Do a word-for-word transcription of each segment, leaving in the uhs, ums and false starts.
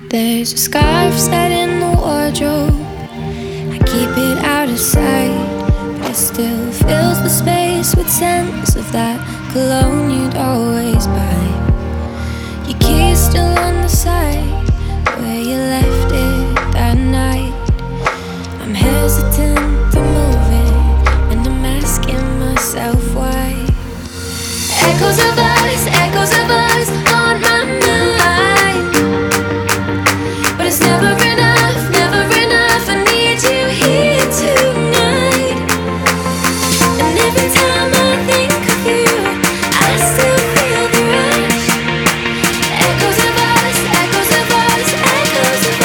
There's a scarf set in the wardrobe. I keep it out of sight, but it still fills the space with scents of that cologne you'd always buy. Your key's still on the side where you left it that night. I'm hesitant to move it, and I'm asking myself why. Echoes of us, echoes of us on my mind, but it's never enough, never enough. I need you here tonight, and every time I think of you, I still feel the rush. Echoes of us, echoes of us, echoes of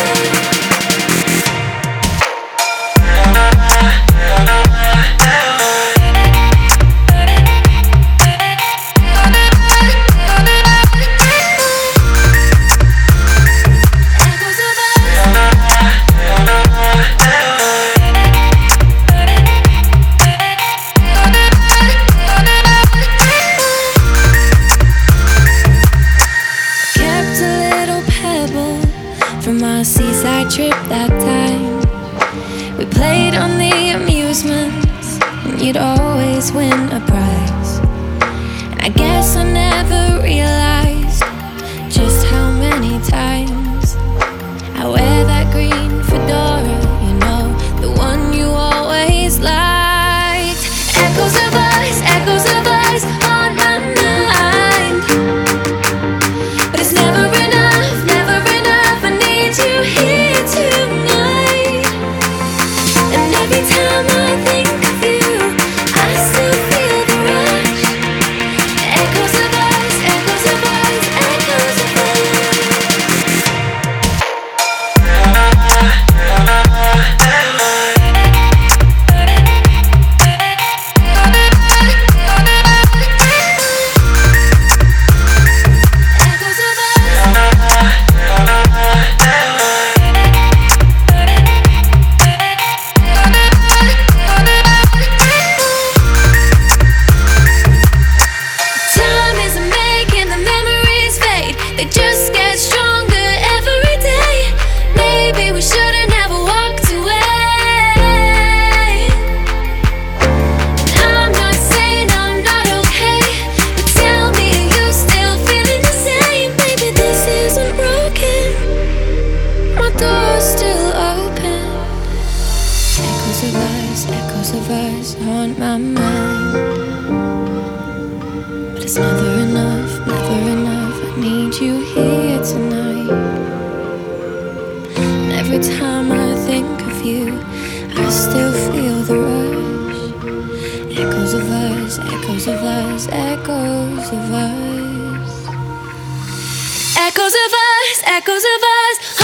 from our seaside trip that time. We played on the amusements, and you'd always win a prize. And I guess I never realized just how many times I wear that green fedora, you know, the one you always liked. Echoes of us, echoes of us on my mind, but it's never enough, never enough. I need you here tonight, and every time I think of you, I still feel the rush. Echoes of us, echoes of us, echoes of they just get stronger every day. Maybe we shouldn't have walked away. I'm not saying I'm not okay, but tell me, are you still feeling the same? Maybe this isn't broken, my door's still open. Echoes of us, echoes of us haunt my mind, but it's never enough, never enough. I need you here tonight, and every time I think of you, I still feel the rush. Echoes of us, echoes of us, echoes of us. Echoes of us, echoes of us.